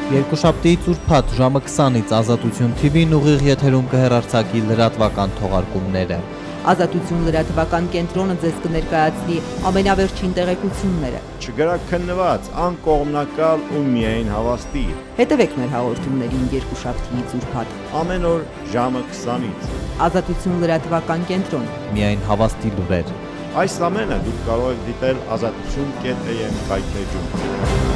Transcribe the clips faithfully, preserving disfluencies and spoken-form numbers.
Երկուշաբթիից ուրբաթ ժամը քսանից Ազատություն թի վին ուղիղ եթերում կհեռարձակի լրատվական թողարկումները։ Ազատություն լրատվական կենտրոնը ձեզ կներկայացնի ամենավերջին տեղեկությունները։ Չգրաքննված, անկողմնակալ ու միայն հավաստի։ Հետևեք մեր հաղորդումներին երկուշաբթիից ուրբաթ Ամեն օր ժամը քսանից։ Ազատություն լրատվական կենտրոն։ Միայն հավաստի լուրեր։ Այս ամենը դուք կարող եք դիտել ազատություն կետ է եմ կայքեջում։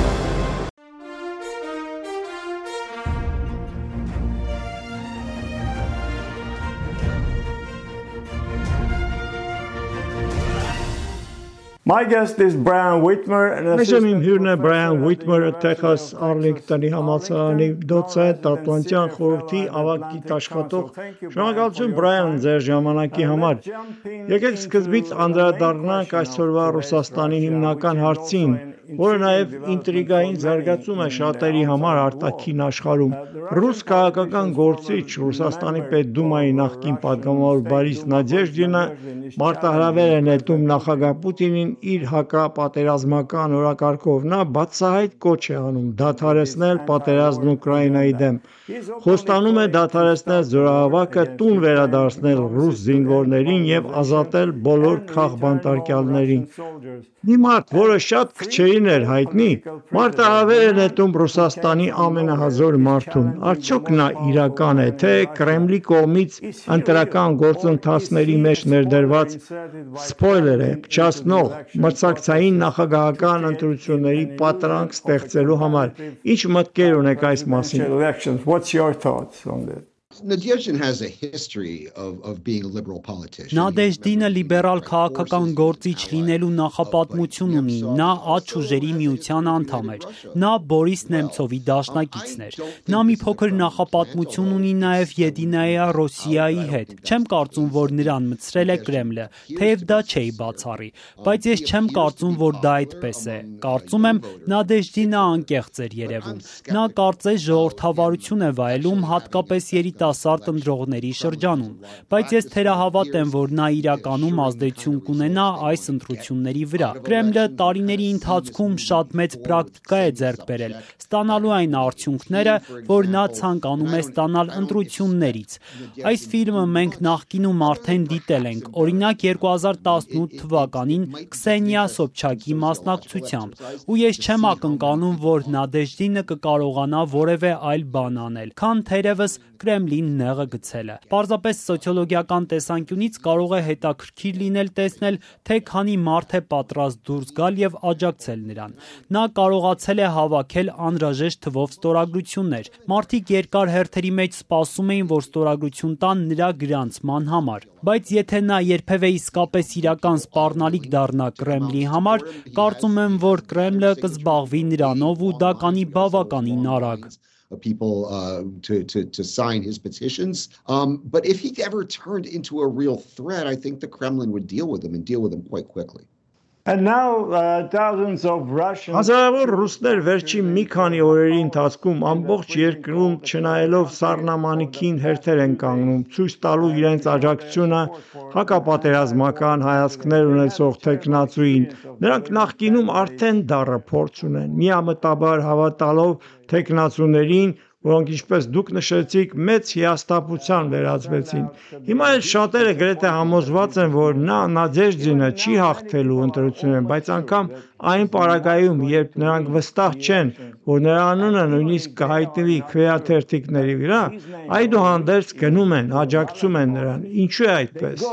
My guest is Brian Whitmer. Մեջան իմ հյուրն է Brian Whitmer, Texas Arlington-ի համալսարանի դոցենտ, Ատլանտյան խորհրդի ավագ գիտաշխատող։ Շնորհակալություն Brian ձեր ժամանակի համար։ Եկեք սկզբից անդրադառնանք այսօրվա Ռուսաստանի հիմնական հարցին, որը նաև ինտրիգային զարգացում է շատերի համար արտաքին աշխարհում։ Ռուս քաղաքական գործիչ Ռուսաստանի Պետդումայի նախկին պատգամավոր Բորիս Նադեժդինը մարտահրավեր է նետում նախագահ Պուտինին իր հակապատերազմական օրակարգով։ Նա բացահայտ կոչ է անում դադարեցնել պատերազմն Ուկրաինայի դեմ։ Խոստանում է դադարեցնել զորահավաքը, տուն վերադարձնել ռուս զինվորներին եւ ազատել բոլոր քաղբանտարկյալներին։ Մի մարդ, որը շատ քչերին էր հայտնի, մարտահրավեր է նետում Ռուսաստանի ամենահզոր մարդուն։ Արդյոք նա իրական է, թե Կրեմլի կողմից ընտրական գործընթացների մեջ ներդրված սփոյլեր է, փչացնող մրցակցային նախագահական ընտրությունների պատրանք ստեղծելու համար։ Ինչ մտքեր ունեք այս մասին։ What's your thoughts on that? Nadezhdin has a history of, of being a liberal politician. Նադեժդինը լիբերալ քաղաքական գործիչ լինելու նախապատմություն ունի։ Նա աջ ուժերի միության անդամ էր։ Նա Բորիս Նեմցովի դաշնակիցն էր։ Նա մի փոքր նախապատմություն ունի նաև Եդինայա Ռոսիայի հետ։ Չեմ կարծում, որ նրան մտցրել է Կրեմլը, թեև դա չէի բացառի, բայց ես չեմ կարծում, որ դա այդպես է։ Կարծում եմ, Նադեժդինը անկեղծ էր երևում։ Նա կարծես ժողովրդավարություն է վայելում, հատկապես երիտասարդ ընտրողների շրջանում, բայց ես թերահավատ եմ, որ նա իրականում ազդեցություն կունենա այս ընտրությունների վրա։ Կրեմլը տարիների ընթացքում շատ մեծ պրակտիկա է ձեռք բերել, ստանալու այն արդյունքները, որ նա ցանկանում է ստանալ ընտրություններից։ Այս ֆիլմը մենք նախկինում արդեն դիտել ենք, օրինակ երկու հազար տասնութ թվականին Քսենիա Սոբչակի մասնակցությամբ, ու ես չեմ ակնկալում, որ Նադեժդինը կկարողանա որևէ այլ բան անել, քան թերևս Կրեմլին նեղը գցելը։ Պարզապես սոցիոլոգիական տեսանկյունից կարող է հետաքրքիր լինել տեսնել, թե քանի մարդ է պատրաստ դուրս գալ եւ աջակցել նրան։ Նա կարողացել է հավաքել անհրաժեշտ թվով ստորագրություններ։ Մարդիկ երկար հերթերի մեջ սպասում էին, որ ստորագրություն տան նրա գրանցման համար։ Բայց եթե նա երբևէ իսկապես իրական սպառնալիք դառնա Կրեմլի համար, կարծում եմ, որ Կրեմլը կզբաղվի նրանով ու դա կանի բավականին արագ։ People uh, to, to, to sign his petitions. Um, but if he ever turned into a real threat, I think the Kremlin would deal with him and deal with him quite quickly. And now uh, thousands of Russians Հազարավոր ռուսներ վերջին մի քանի օրերի ընթացքում ամբողջ երկրում չնայելով սառնամանիքին հերթեր են կանգնում, ցույց տալու իրենց աջակցությունը հակապատերազմական հայացքներ ունեցող տեխնացուին։ Նրանք նախկինում արդեն դառը փորձ ունեն, միամտաբար հավատալով տեխնացուներին, որոնք ինչպես դուք նշեցիք, մեծ հիասթափության վերածվեցին։ Հիմա էլ շատերը գրեթե համոզված են, որ նա Նադեժդինը չի հաղթելու ընտրություններին, բայց անգամ այն պարագայում, երբ նրանք վստահ չեն, որ նրա անունը նույնիսկ կհայտնվի քվեաթերթիկների վրա, այդուհանդերձ գնում են, աջակցում են նրան։ Ինչու է այդպես։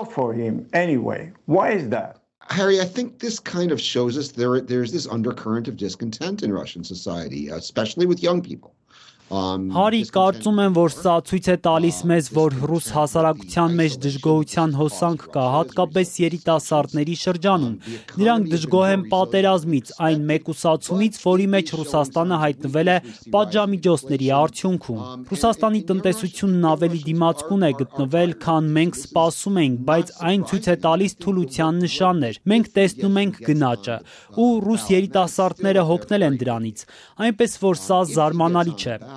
Harry, I think this kind of shows us there there's this undercurrent of discontent in Russian society, especially with young people. Հարի, կարծում եմ, որ սա ցույց է տալիս մեզ, որ ռուս հասարակության մեջ դժգոհության հոսանք կա, հատկապես երիտասարդների շրջանում։ Նրանք դժգոհ են պատերազմից, այն մեկուսացումից, որի մեջ Ռուսաստանը հայտնվել է պատժամիջոցների արդյունքում։ Ռուսաստանի տնտեսությունն ավելի դիմացկուն է գտնվել, քան մենք սպասում էինք, բայց այն ցույց է տալիս թուլության նշաններ։ Մենք տեսնում ենք գնաճը, ու ռուս երիտասարդները հոգնել են դրանից, այնպես որ սա զարմանալի չէ։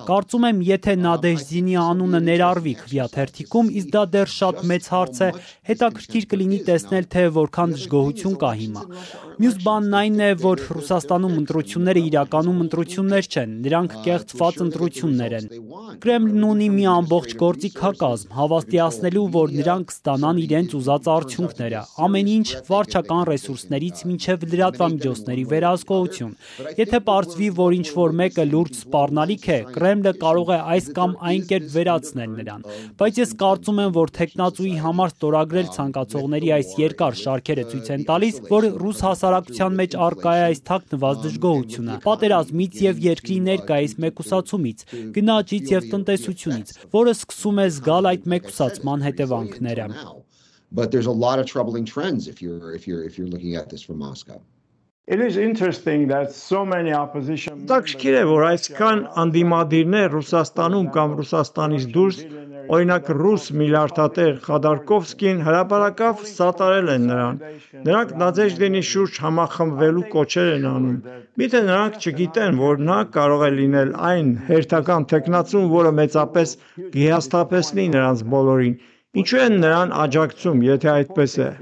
Կարծում եմ, եթե Նադեժդինի անունը ներառվի քվեաթերթիկում, իսկ դա դեռ շատ մեծ հարց է, հետաքրքիր կլինի տեսնել, թե որքան դժգոհություն կա հիմա։ Մյուս բանն այն է, որ Ռուսաստանում ընտրությունները իրականում ընտրություններ չեն, նրանք կեղծված ընտրություններ են։ Կրեմլին ունի մի ամբողջ գործիքակազմ, հավաստիացնելու, որ նրանք ստանան իրենց ուզած արդյունքները, ամեն ինչ վարչական ռեսուրսներից մինչև լրատվամիջոցների վերահսկողություն։ Եթե պարզվի, որ ինչ-որ մեկը լուրջ սպառնալիք է, Կրեմլը կարող է այս կամ այն կերպ վերացնել նրան։ Բայց ես կարծում եմ, որ թեկնածուի համար ստորագրել ցանկացողների այս երկար շարքերը ցույց են տալիս, որ ռուս հասարակության մեջ առկա է այս թաքնված դժգոհությունը, պատերազմից եւ երկրի ներկայիս մեկուսացումից, գնաճից եւ տնտեսությունից, որը սկսում է զգալ այդ մեկուսացման հետևանքները։ But there's a lot of troubling trends if you're if you're if you're looking at this from Moscow. It is interesting that so many opposition Տակշկիր է, որ այսքան անդիմադիրներ Ռուսաստանում կամ Ռուսաստանից դուրս, օրինակ ռուս միլիարդատեր Խադարկովսկին հրապարակավ սատարել են նրան։ Նրանք Նադեժդինի շուրջ համախմբվելու կոչեր են անում։ Միթե նրանք չգիտեն, որ նա կարող է լինել այն հերթական տեխնացուն, որը մեծապես գիհաստափեցնի նրանց բոլորին։ Ինչու են նրան աջակցում, եթե այդպես է։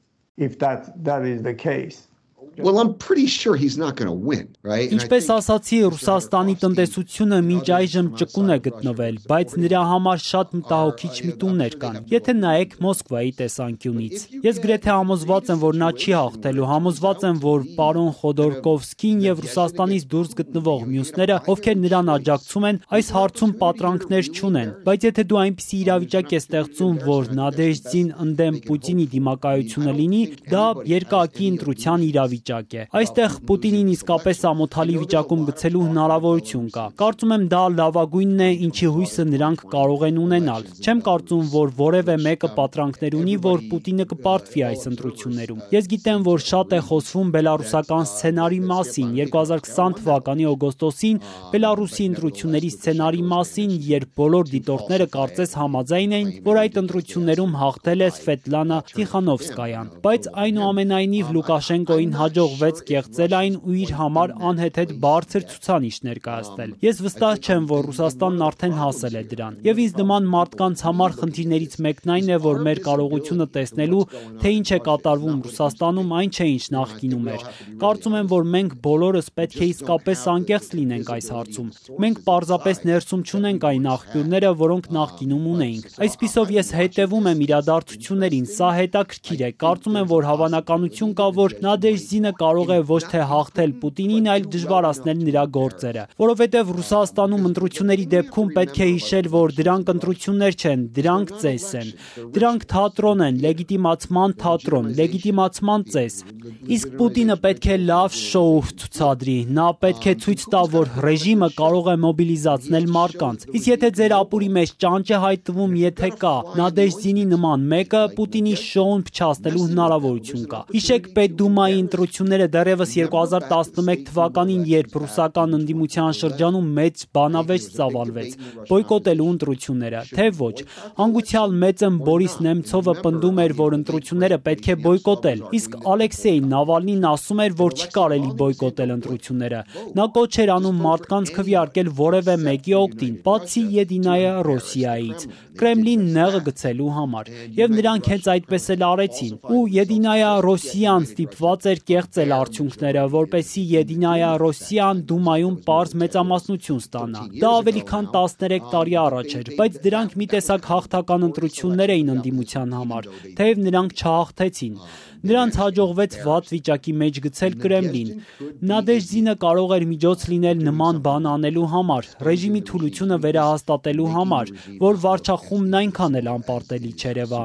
If that that is the case. Well, I'm pretty sure he's not going to win, right? Ինչպես ասացի, Ռուսաստանի տնտեսությունը մինչ այժմ ճկուն է գտնվել, բայց նրա համար շատ մտահոգիչ միտումներ կան։ Եթե նայեք Մոսկվայի տեսանկյունից, ես գրեթե համոզված եմ, որ նա չի հաղթելու, համոզված եմ, որ պարոն Խոդորկովսկին եւ Ռուսաստանից դուրս գտնվող մյուսները, ովքեր նրան աջակցում են, այս հարցում պատրանքներ չունեն։ Բայց եթե դու այնպիսի իրավիճակ ես ստեղծում, որ Նադեժդին ընդդեմ Պուտինի դիմակայությունը լինի, դա երկակի ընտրության իրավիճակ է։ Այստեղ Պուտինին իսկապես ամոթալի վիճակում գցելու հնարավորություն կա։ Կարծում եմ դա լավագույնն է, ինչի հույսը նրանք կարող են ունենալ։ Չեմ կարծում, որ որևէ մեկը պատրանքներ ունի, որ Պուտինը կպարտվի այս ընտրություններում։ Ես գիտեմ, որ շատ է խոսվում բելարուսական սցենարի մասին։ երկու հազար քսան թվականի օգոստոսին Բելարուսի ընտրությունների սցենարի մասին, երբ բոլոր դիտորդները կարծես համաձայն էին, որ այդ ընտրություններում հաղթել է Սվետլանա Տիխանովսկայան։ Բայց այնուամենայնիվ Լուկաշենկոին հաջողվեց կեղծել այն ու իր համար անհեթեթ բարձր ցուցանիշ ներկայացնել։ Ես վստահ չեմ, որ Ռուսաստանն արդեն հասել է դրան։ Եվ ինձ նման մարդկանց համար խնդիրներից մեկն այն է, որ մեր կարողությունը տեսնելու, թե ինչ է կատարվում Ռուսաստանում, այն չէ, ինչ նախկինում էր։ Կարծում եմ, որ մենք բոլորս պետք է իսկապես անկեղծ լինենք այս հարցում։ Մենք պարզապես ներսում չունենք այն աղբյուրները, որոնք նախկինում ունեինք։ Այսպիսով ես հետևում եմ իրադարձություններին, սա հետաքրքիր է։ Կարծում եմ, որ հավանականություն կա, որ Նադեժդինը կարող է ոչ թե հաղթել Պուտինին, այլ դժվարացնել նրա գործերը, որովհետև Ռուսաստանում ընտրությունների դեպքում պետք է հիշել, որ դրանք ընտրություններ չեն, դրանք ծես են։ Դրանք թատրոն են, լեգիտիմացման թատրոն, լեգիտիմացման ծես։ Իսկ Պուտինը պետք է լավ շոու ցուցադրի, նա պետք է ցույց տա, որ ռեժիմը կարող է մոբիլիզացնել մարդկանց։ Իսկ եթե ձեր ապուրի մեջ ճանճ է հայտնվում, եթե կա Նադեժդինի նման մեկը, Պուտինի շոուն փչացնելու հնարավորություն կա։ Հիշեք Պետդումայի ընտրությունները դեռևս երկու հազար տասնմեկ թվականին, երբ ռուսական ընդդիմության շրջանում մեծ բանավեճ ծավալվեց, բոյկոտելու ընտրությունները, թե ոչ։ Հանգուցյալ մեծն Բորիս Նեմցովը պնդում էր, որ ընտրությունները պետք է բոյկոտել, իսկ Ալեքսեյ Նավալնին ասում էր, որ չի կարելի բոյկոտել ընտրությունները։ Նա կոչ էր անում մարդկանց քվեարկել որևէ մեկի օգտին, բացի Եդինայա Ռոսիայից, Կրեմլին նեղը գցելու համար։ Եվ նրանք հենց այդպես էլ արեցին։ Ու Եդինայա Ռոսիան ստիպված էր կեղծել արդյունքները, որպեսզի Եդինայա Ռոսիան Դումայում պարզ մեծամասնություն ստանա։ Դա ավելի քան տասներեք տարի առաջ էր, բայց դրանք մի տեսակ հաղթական ընտրություններ էին ընդդիմության համար, թեև նրանք չհաղթեցին։ Նրանց հաջողվեց վատ վիճակի մեջ գցել Կրեմլին։ Նադեժդինը կարող էր միջոց լինել նման բան անելու համար, ռեժիմի թուլությունը վերահաստատելու համար, որ վարչախումբն այնքան էլ անպարտելի չերևա։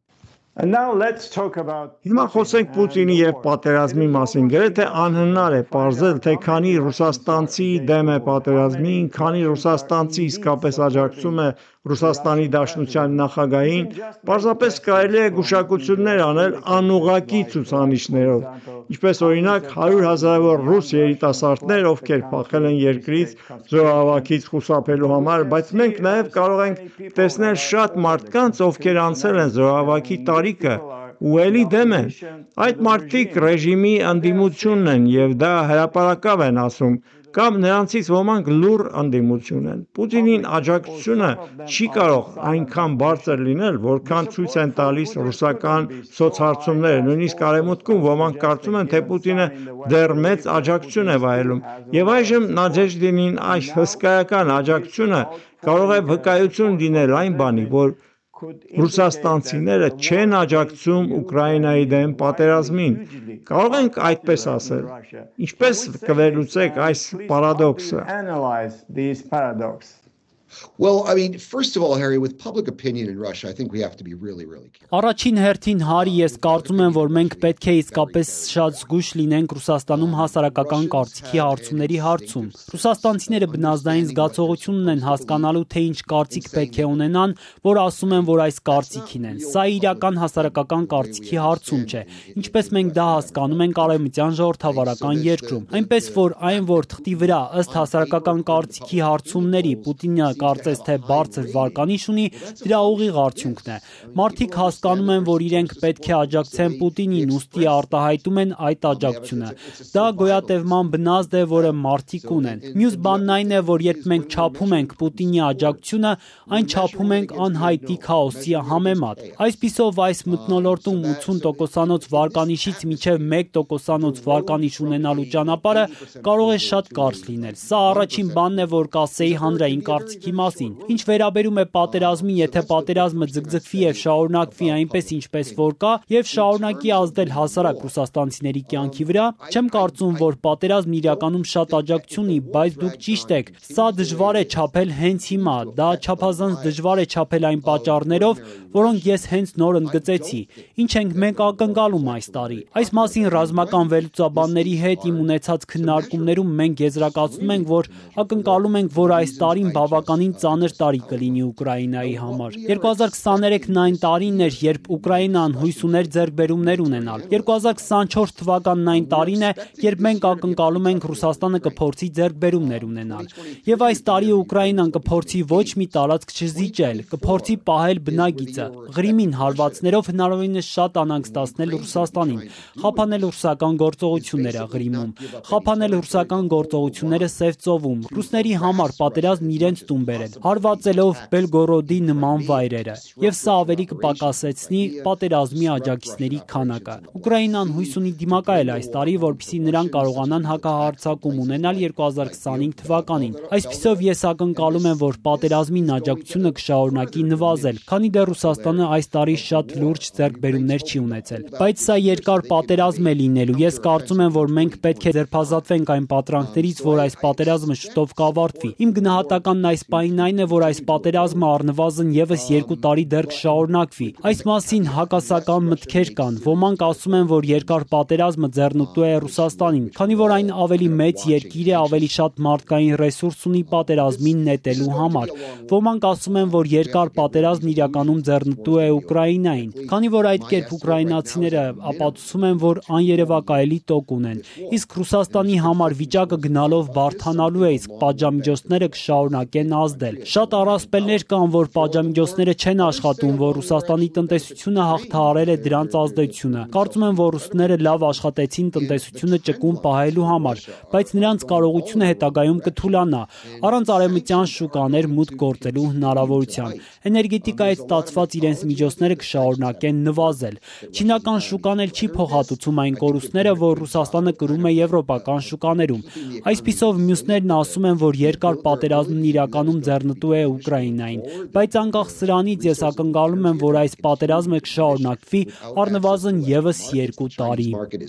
Հիմա խոսենք Պուտինի եւ պատերազմի մասին։ Գրեթե անհնար է պարզել, թե քանի ռուսաստանցի դեմ է պատերազմին, քանի ռուսաստանցի իսկապես աջակցում է Ռուսաստանի Դաշնության նախագահին, պարզապես կարելի է գուշակություններ անել անուղղակի ցուցանիշներով, ինչպես օրինակ հարյուր հազարավոր ռուս երիտասարդներ, ովքեր փախել են երկրից զորահավաքից խուսափելու համար, բայց մենք նաև կարող ենք տեսնել շատ մարդկանց, ովքեր անցել են զորահավաքի տարիքը ու էլի դեմ են։ Այդ մարդիկ ռեժիմի ընդդիմությունն են եւ դա հրապարակավ են ասում։ կամ նրանցից ոմանք լուռ ընդդիմություն են։ Պուտինին աջակցությունը չի կարող այնքան բարձր լինել, որքան ցույց են տալիս ռուսական սոցհարցումները, նույնիսկ արևմուտքում ոմանք կարծում են, թե Պուտինը դեռ մեծ աջակցություն է վայելում, եւ այժմ Նադեժդինին այս հսկայական աջակցությունը կարող է վկայություն լինել այն բանի, որ ռուսաստանցիները չեն աջակցում Ուկրաինայի դեմ պատերազմին։ Կարող ենք այդպես ասել։ Ինչպես կվերլուծեք այս պարադոքսը։ Well, I mean, first of all, Harry, with public opinion in Russia, I think we have to be really, really careful. Առաջին հերթին Հարի, ես կարծում եմ, որ մենք պետք է իսկապես շատ զգույշ լինենք Ռուսաստանում հասարակական կարծիքի հարցումների հարցում։ Ռուսաստանցիները բնազդային զգացողություն ունեն հասկանալու, թե ինչ կարծիք պետք է ունենան, որ ասում են, որ այս կարծիքին են։ Սա իրական հասարակական կարծիքի հարցում չէ, ինչպես մենք դա հասկանում ենք արևմտյան ժողովրդավարական երկրում։ Այնպես որ այն, որ թղթի վրա ըստ հասարակական կարծիքի հարցումների Պուտինը կարծես թե բարձր վարկանիշ ունի, դրա ուղիղ արդյունքն է։ Մարդիկ հասկանում են, որ իրենք պետք է աջակցեն Պուտինին, ուստի արտահայտում են այդ աջակցությունը։ Դա գոյատևման բնազդ է, որը մարդիկ ունեն։ Մյուս բանն այն է, որ երբ մենք չափում ենք Պուտինի աջակցությունը, այն չափում ենք անհայտի քաոսի համեմատ։ Այսպիսով այս մթնոլորտում ութուն տոկոսանոց վարկանիշից մինչև մեկ տոկոսանոց վարկանիշ ունենալու ճանապարհը կարող է շատ կարճ լինել։ Սա առաջին բանն է, որ կասեի հանրային կարծիքի մասին։ Ինչ վերաբերում է պատերազմին, եթե պատերազմը ձգձգվի եւ շարունակվի այնպես, ինչպես որ կա, եւ շարունակի ազդել հասարակ ռուսաստանցիների կյանքի վրա, չեմ կարծում, որ պատերազմն իրականում շատ աջակցություն ունի, բայց դուք ճիշտ եք։ Սա դժվար է չափել հենց հիմա, դա չափազանց դժվար է չափել այն պատճառներով, որոնք ես հենց նոր ընդգծեցի։ Ինչ ենք մենք ակնկալում այս տարի։ Այս մասին ռազմական վերլուծաբանների հետ իմ ունեցած քննարկումներում մենք եզրակացնում ենք, որ ակնկալում ենք, որ այս տարին բավականին ծանր տարի կլինի Ուկրաինայի համար։ երկու հազար քսաներեքն այն տարին էր, երբ Ուկրաինան հույս ուներ ձեռքբերումներ ունենալ։ երկու հազար քսանչորս թվականն այն տարին է, երբ մենք ակնկալում ենք Ռուսաստանը կփորձի ձեռքբերումներ ունենալ։ Եվ այս տարի Ուկրաինան կփորձի ոչ մի տարածք չզիջել, կփորձի պահել բնագիծը, Ղրիմին հարվածներով հնարավորինս շատ անհանգստացնել Ռուսաստանին, խափանել ռուսական գործողությունները Ղրիմում, խափանել ռուսական գործողությունները Սև ծովում, ռուսների համար պատերազմն իրենց տուն բերել, հարվածելով Բելգորոդի նման վայրերը, եւ սա ավելի կպակասեցնի պատերազմի աջակիցների քանակը։ Ուկրաինան հույս ունի դիմակայել այս տարի, որպեսզի նրանք կարողանան հակահարձակում ունենալ երկու հազար քսանհինգ թվականին։ Այսպիսով ես ակնկալում եմ, որ պատերազմին աջակցությունը կշարունակի նվազել, քանի դեռ Ռուսաստանը այս տարի շատ լուրջ ձեռքբերումներ չի ունեցել։ Բայց սա երկար պատերազմ է լինելու։ Ես կարծում եմ, որ մենք պետք է ձերբազատվենք այն պատրանքներից, որ այս պատերազմը շուտով կավարտվի։ Իմ գնահատականն այս պահին այն է, որ այս պատերազմը առնվազն եւս երկու տարի դեռ կշարունակվի։ Այս մասին հակասական մտքեր կան։ Ոմանք ասում են, որ երկար պատերազմը ձեռնտու է Ռուսաստանին, քանի որ այն ավելի մեծ երկիր է, ավելի շատ մարդկային ռեսուրս ունի պատերազմին նետելու համար։ Ոմանք ասում են, որ երկար պատերազմն իրականում ձեռնտու է Ուկրաինային, քանի որ այդ կերպ ուկրաինացիները ապացուցում են, որ աներևակայելի տոկ ունեն։ Իսկ Ռուսաստանի համար վիճակը գնալով բարդանալու է, իսկ պատժամիջոցները կշարունակեն ազդել։ Շատ առասպելներ կան, որ պատժամիջոցները չեն աշխատում, որ Ռուսաստանի տնտեսությունը հաղթահարել է դրանց ազդեցությունը։ Կարծում եմ, որ ռուսները լավ աշխատեցին տնտեսությունը ճկուն պահելու համար, բայց նրանց կարողությունը հետագայում կթուլանա, առանց արևմտյան շուկաներ մուտք գործելու հնարավորության։ Էներգետիկայից ստացված իրենց միջոցները կշարունակեն նվազել։ Չինական շուկան էլ չի փոխհատուցում այն կորուստները, որ Ռուսաստանը կրում է եվրոպական շուկաներում։ Այսպիսով մյուսներն ասում են, որ երկար պատերազմն իրականում ձեռնտու է Ուկրաինային, բայց անկախ սրանից ես ակնկալում եմ, որ այս պատերազմը կշարունակվի առնվազն եւս երկու տարի։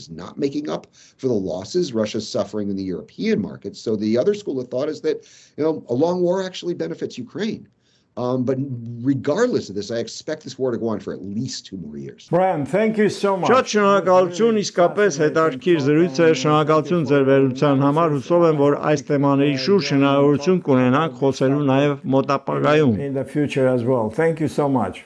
Russia's suffering in the European markets. So the other school of thought is that, you know, a long war actually benefits Ukraine. Um, but regardless of this, I expect this war to go on for at least two more years. Brian, thank you so much. Շատ շնորհակալություն, իսկապես հետաքրքիր զրույց է, շնորհակալություն ձեր վերլուծության համար, հուսով եմ, որ այս թեմաների շուրջ հնարավորություն կունենանք խոսելու նաև մոտ ապագայում. In the future as well. Thank you so much.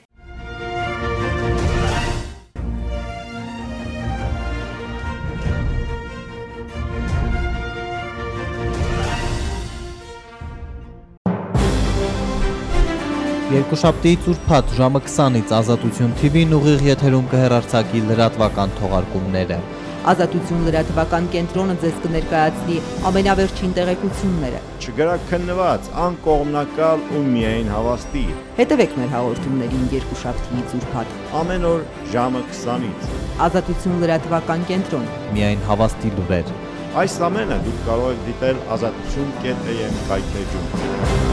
Երկուշաբթի ծուրփաթ ժամը քսանից Ազատություն թի վին ուղիղ եթերում կհեռարձակի լրատվական թողարկումները։ Ազատություն լրատվական կենտրոնը ձեզ կներկայացնի ամենավերջին տեղեկությունները։ Չգրակ քննված, անկողմնակալ ու միայն հավաստի։ Հետևեք մեր հաղորդումներին երկուշաբթիից ուրբաթ։ Ամեն օր ժամը քսանից։ Ազատություն լրատվական կենտրոն։ Միայն հավաստի լուրեր։ Այս ամենը դուք կարող եք դիտել ազատություն կետ am կայքեջում։